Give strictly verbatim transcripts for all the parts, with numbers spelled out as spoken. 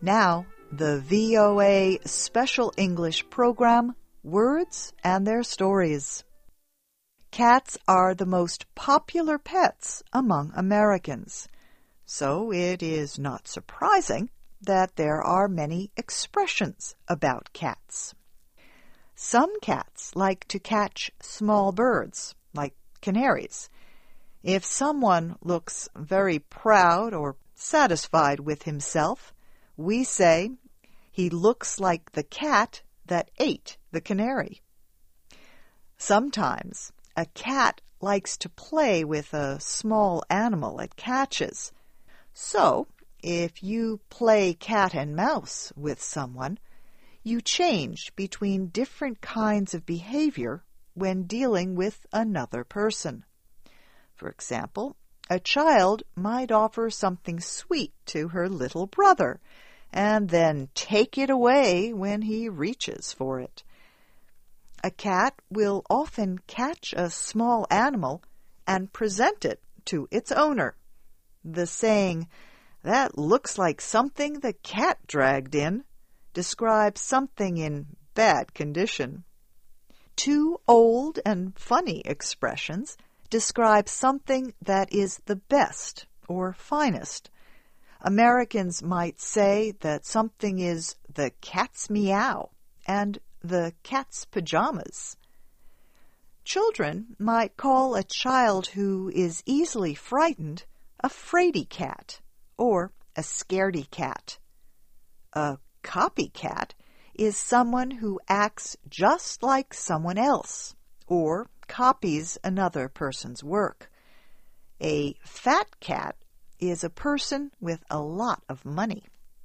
Now, the V O A Special English Program, Words and Their Stories. Cats are the most popular pets among Americans, so it is not surprising that there are many expressions about cats. Some cats like to catch small birds, like canaries. If someone looks very proud or satisfied with himself, we say, "He looks like the cat that ate the canary." Sometimes a cat likes to play with a small animal it catches. So, if you play cat and mouse with someone, you change between different kinds of behavior when dealing with another person. For example, a child might offer something sweet to her little brother and then take it away when he reaches for it. A cat will often catch a small animal and present it to its owner. The saying, "That looks like something the cat dragged in," describes something in bad condition. Two old and funny expressions describe something that is the best or finest. Americans might say that something is the cat's meow and the cat's pajamas. Children might call a child who is easily frightened a fraidy cat or a scaredy cat. A copycat is someone who acts just like someone else or copies another person's work. A fat cat is a person with a lot of money.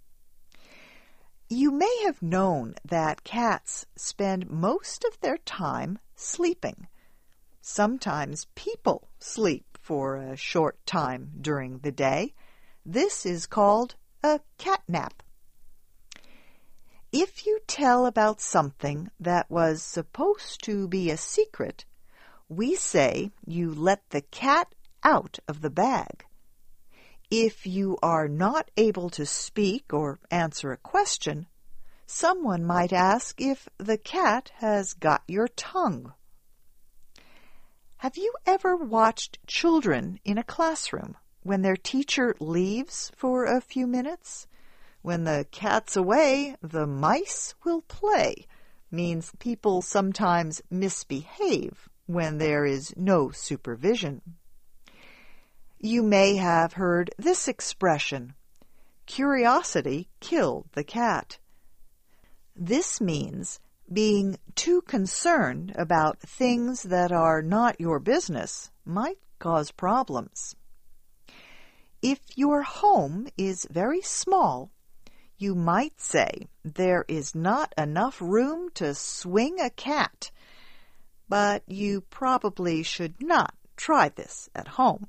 You may have known that cats spend most of their time sleeping. Sometimes people sleep for a short time during the day. This is called a cat nap. If you tell about something that was supposed to be a secret, we say you let the cat out of the bag. If you are not able to speak or answer a question, someone might ask if the cat has got your tongue. Have you ever watched children in a classroom when their teacher leaves for a few minutes? When the cat's away, the mice will play. Means people sometimes misbehave when there is no supervision. You may have heard this expression, "Curiosity killed the cat." This means being too concerned about things that are not your business might cause problems. If your home is very small, you might say there is not enough room to swing a cat, but you probably should not try this at home.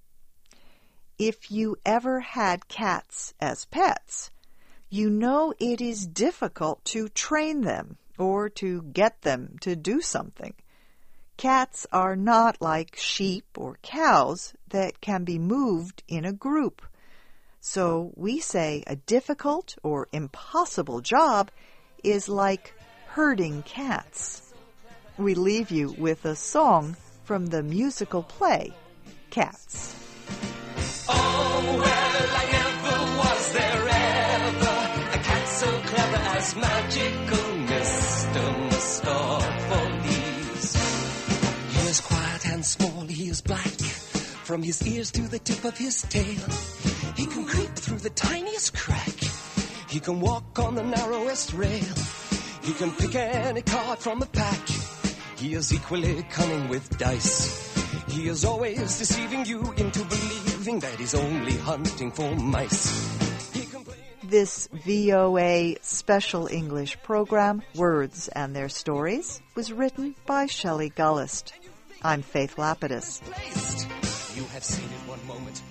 If you ever had cats as pets, you know it is difficult to train them or to get them to do something. Cats are not like sheep or cows that can be moved in a group. So we say a difficult or impossible job is like herding cats. We leave you with a song from the musical play, Cats. Oh, well, I never was there ever a cat so clever as magical Mister Mistopheles. He is quiet and small, he is black, from his ears to the tip of his tail. He can creep through the tiniest crack. He can walk on the narrowest rail. He can pick any card from a pack. He is equally cunning with dice. He is always deceiving you into believing that he's only hunting for mice. He can play... This V O A Special English Program, Words and Their Stories, was written by Shelley Gullist. I'm Faith Lapidus. You have seen it one moment.